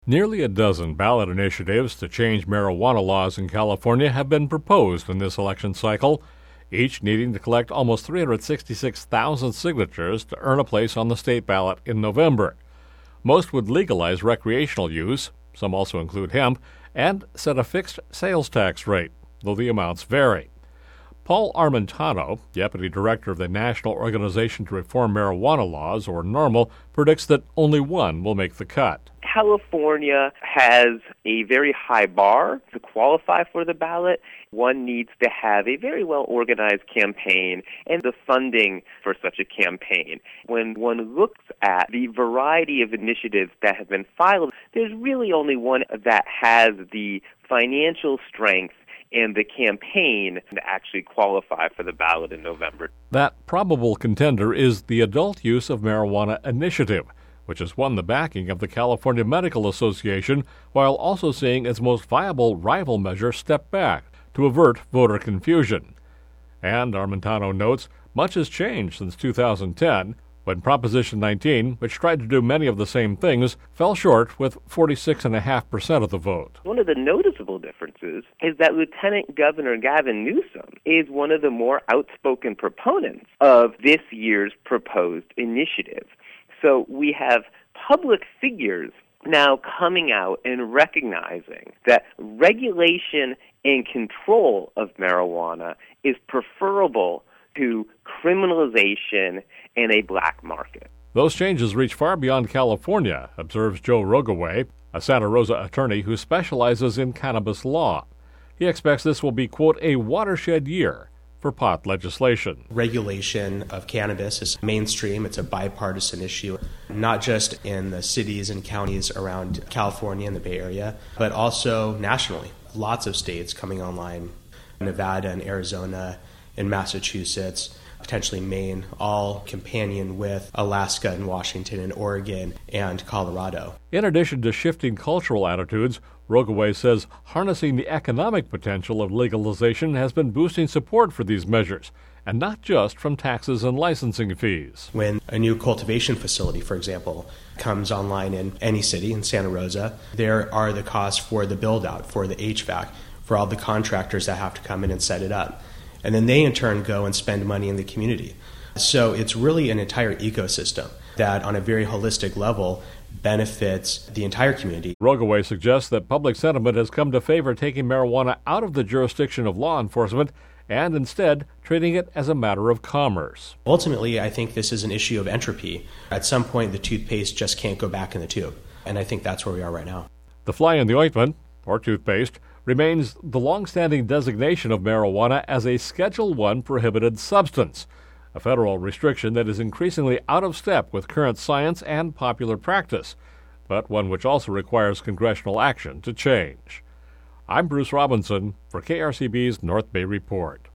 Nearly a dozen ballot initiatives to change marijuana laws in California have been proposed in this election cycle, each needing to collect almost 366,000 signatures to earn a place on the state ballot in November. Most would legalize recreational use, some also include hemp, and set a fixed sales tax rate, though the amounts vary. Paul Armentano, Deputy Director of the National Organization to Reform Marijuana Laws, or NORML, predicts that only one will make the cut. California has a very high bar to qualify for the ballot. One needs to have a very well-organized campaign and the funding for such a campaign. When one looks at the variety of initiatives that have been filed, there's really only one that has the financial strength and the campaign to actually qualify for the ballot in November. That probable contender is the Adult Use of Marijuana Initiative, which has won the backing of the California Medical Association while also seeing its most viable rival measure step back to avert voter confusion. And, Armentano notes, much has changed since 2010, when Proposition 19, which tried to do many of the same things, fell short with 46.5% of the vote. One of the noticeable differences is that Lieutenant Governor Gavin Newsom is one of the more outspoken proponents of this year's proposed initiative. So we have public figures now coming out and recognizing that regulation and control of marijuana is preferable to criminalization and a black market. Those changes reach far beyond California, observes Joe Rogoway, a Santa Rosa attorney who specializes in cannabis law. He expects this will be, quote, a watershed year for pot legislation. Regulation of cannabis is mainstream. It's a bipartisan issue, not just in the cities and counties around California and the Bay Area, but also nationally. Lots of states coming online, Nevada and Arizona and Massachusetts, potentially Maine, all companion with Alaska and Washington and Oregon and Colorado. In addition to shifting cultural attitudes, Rogoway says harnessing the economic potential of legalization has been boosting support for these measures, and not just from taxes and licensing fees. When a new cultivation facility, for example, comes online in any city, in Santa Rosa, there are the costs for the build-out, for the HVAC, for all the contractors that have to come in and set it up. And then they in turn go and spend money in the community. So it's really an entire ecosystem that on a very holistic level benefits the entire community. Rogoway suggests that public sentiment has come to favor taking marijuana out of the jurisdiction of law enforcement and instead treating it as a matter of commerce. Ultimately, I think this is an issue of entropy. At some point, the toothpaste just can't go back in the tube. And I think that's where we are right now. The fly in the ointment, or toothpaste, remains the long-standing designation of marijuana as a Schedule I prohibited substance, a federal restriction that is increasingly out of step with current science and popular practice, but one which also requires congressional action to change. I'm Bruce Robinson for KRCB's North Bay Report.